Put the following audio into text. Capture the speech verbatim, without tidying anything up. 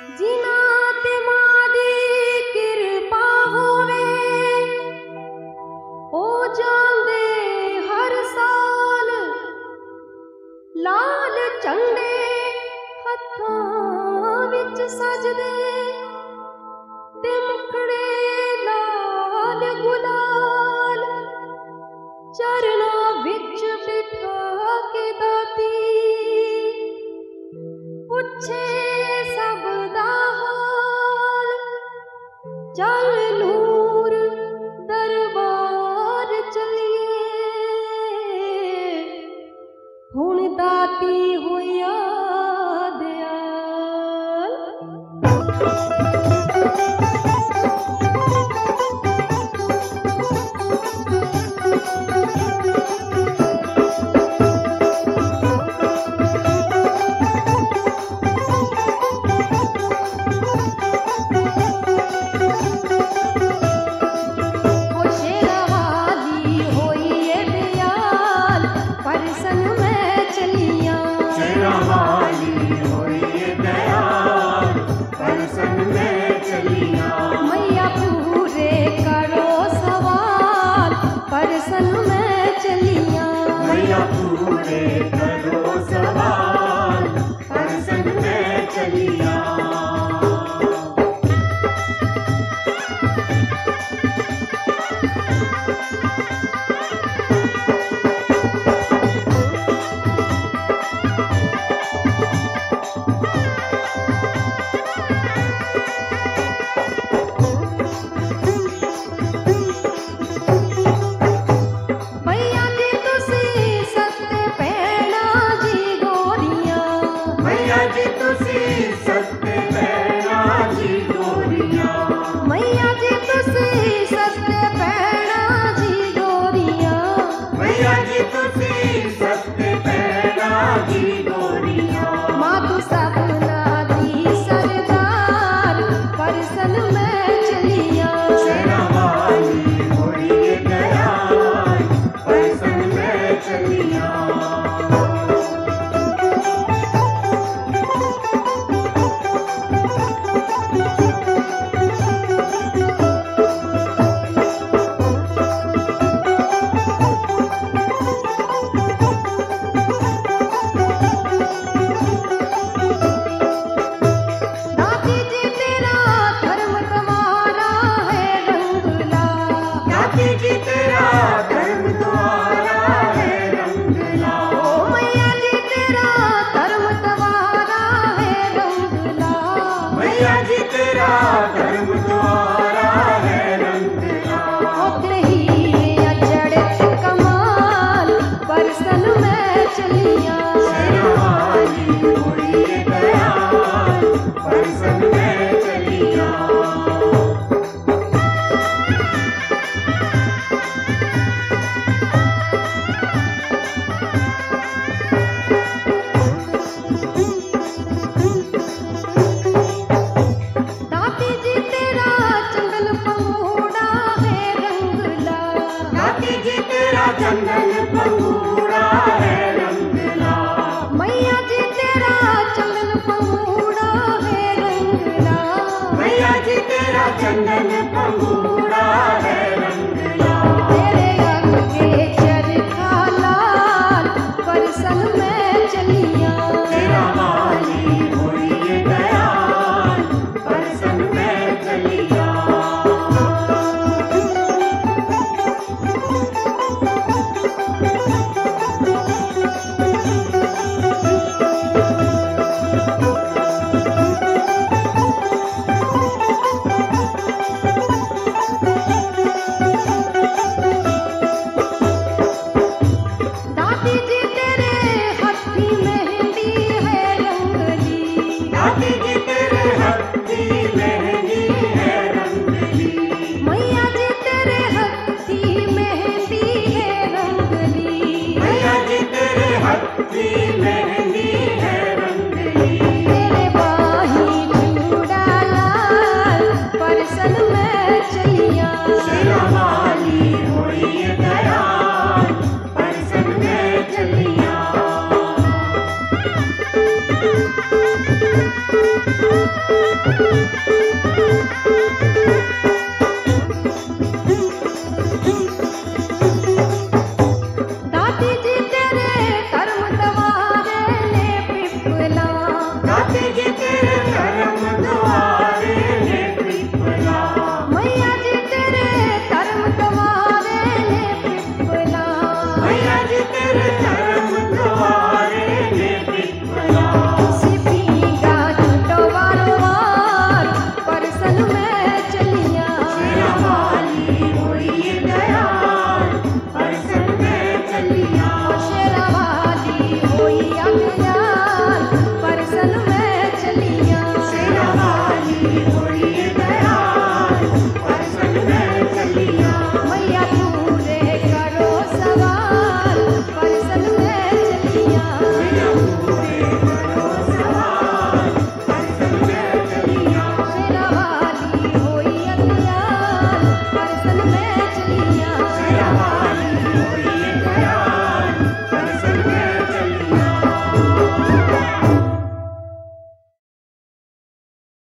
जिना ते मां दी किरपा होवे हो जांदे हर साल लाल झंडे हत्थां विच सजदे ते मुखड़े लाल गुलाल चरना विच बिठा के दाती पुछे सब दा हाल चल नूर दरबार चलिए हुण दाती होया दयाल। पूरे करो सवाल परसन में चलिया। चंदन पंगूड़ा है रंगला तेरे अंग के चरखा लाल परसन में चलिया। तेरा वाली होई दयाल परसन में चलिया। दाती जी तेरे हत्थी मेहंदी है Thank you.